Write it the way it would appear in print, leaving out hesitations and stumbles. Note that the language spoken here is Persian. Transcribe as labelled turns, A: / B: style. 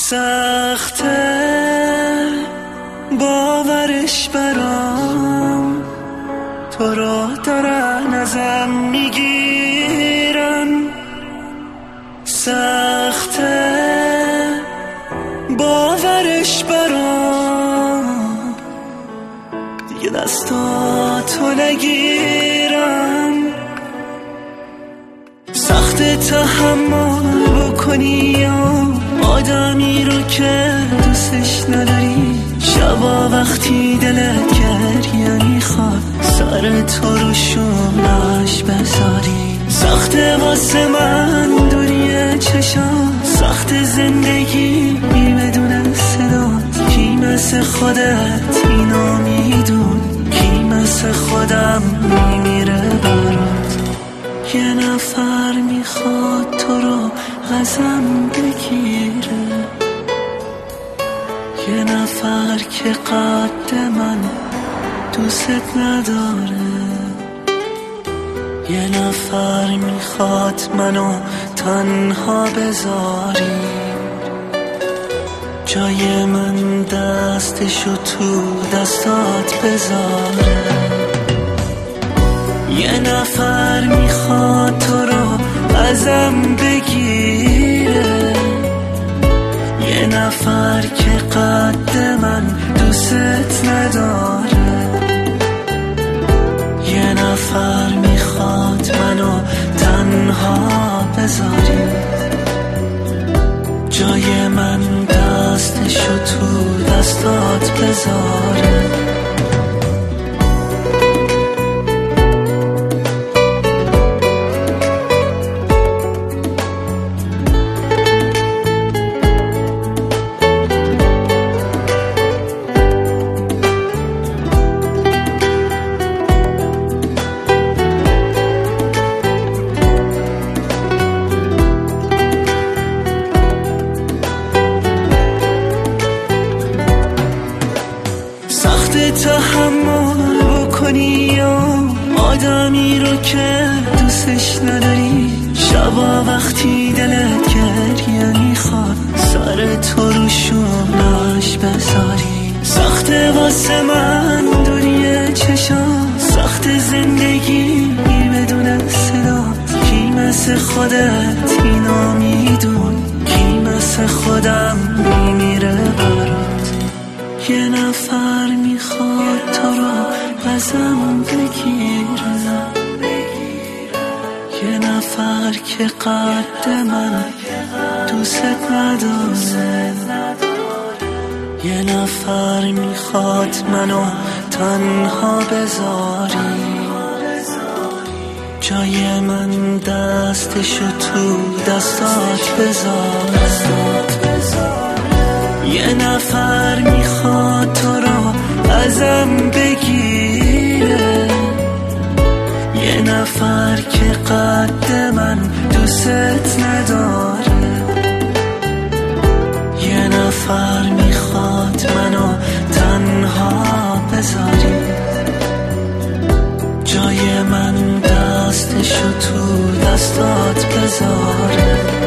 A: سخته باورش برام، تو رو دارن ازم میگیرن. سخته باورش برام، دیگه دستاتو نگیرم. سخته تحمل بکنی آدمی رو که دوستش نداری. شبا وقتی دلت گریه میخواد سر تو رو شونش بذاری. سخته واسه من دوری چشم، سخت زندگی بدون صدات. کی مثل خودت اینو میدون، کی مثل خودم میمیره برات. یه نفر میخواد تو رو ازم بگیره، یه نفر که قد من دوست نداره. یه نفر میخواد منو تنها بذاری، جای من دستشو تو دستات بذاره. یه نفر میخواد تو رو ازم بگیره، یه نفر که قد من دوست نداره. یه نفر میخواد منو تنها بذاری، جای من دستشو تو دستات بذاره. تحمل بکنی آدمی رو که دوستش نداری. شبا وقتی دلت گریه میخواد سر تو رو شونش بذاری. سخته واسه من دوری چشم، سخت زندگی بدون صدات. کی مثل خودت اینو میدون، کی مثل خودم میمیره برات. یه نفر میخواد تو رو ازم بگیره، یه نفر که قد من دوست نداره. یه نفر میخواد منو تنها بذاری، جای من دستشو تو دستات بذاره. یه نفر میخواد تو رو ازم بگیره، یه نفر که قد من دوست نداره. یه نفر میخواد منو تنها بذاری، جای من دستشو تو دستات بذاره.